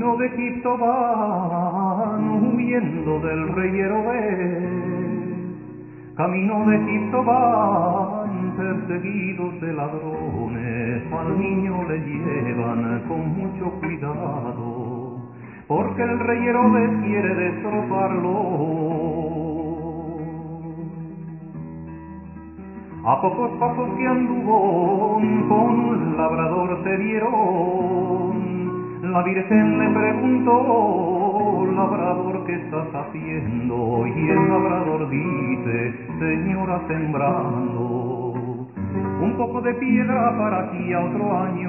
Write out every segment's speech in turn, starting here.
Camino de Egipto van huyendo del rey Herodes. Camino de Egipto van perseguidos de ladrones. Al niño le llevan con mucho cuidado, porque el rey Herodes quiere destrozarlo. A pocos pasos que anduvo con un labrador se vieron. La Virgen le preguntó: labrador, ¿qué estás haciendo? Y el labrador dice: señora, sembrando un poco de piedra para aquí a otro año.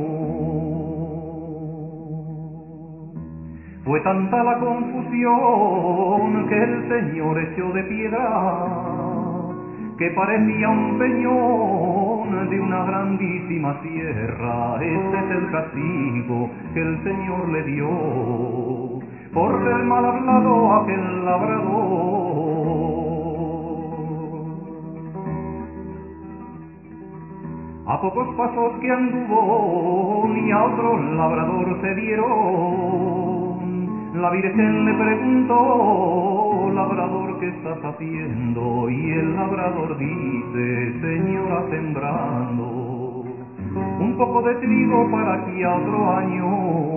Fue tanta la confusión que el Señor echó de piedra, que parecía un peñón de una grandísima sierra. Este es el castigo que el Señor le dio por ser mal hablado a aquel labrador. A pocos pasos que anduvo ni a otro labrador se vieron. La Virgen le preguntó: labrador, ¿qué estás haciendo? Y el labrador dice: señora, sembrando un poco de trigo para aquí a otro año.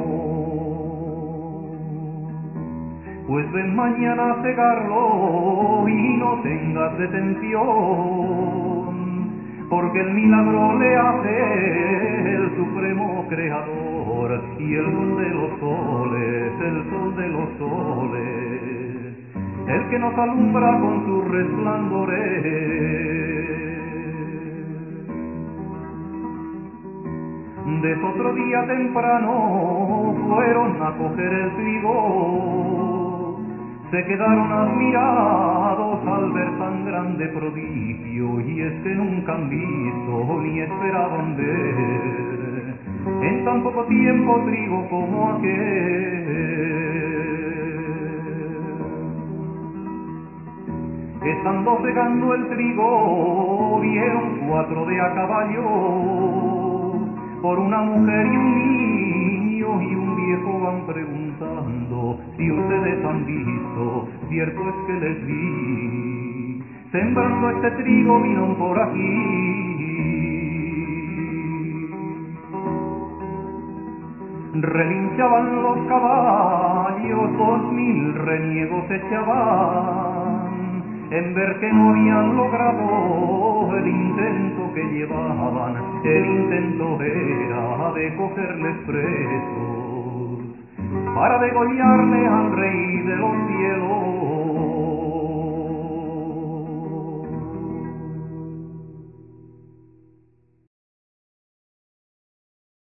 Pues ven mañana a cegarlo y no tengas detención, porque el milagro le hace el supremo creador, y el sol de los soles, el sol de los soles, el que nos alumbra con sus resplandores. De otro día temprano fueron a coger el trigo, se quedaron admirados al ver tan grande prodigio, y es que nunca han visto ni esperaban ver en tan poco tiempo trigo como aquel. Estando segando el trigo, vieron 4 de a caballo, por una mujer y un niño y un viejo van preguntando: si ustedes han visto, cierto es que les vi sembrando este trigo, vino por aquí. Relinchaban los caballos, 2000 reniegos echaban en ver que no habían logrado el intento que llevaban. El intento era de cogerles presos para degollarle al rey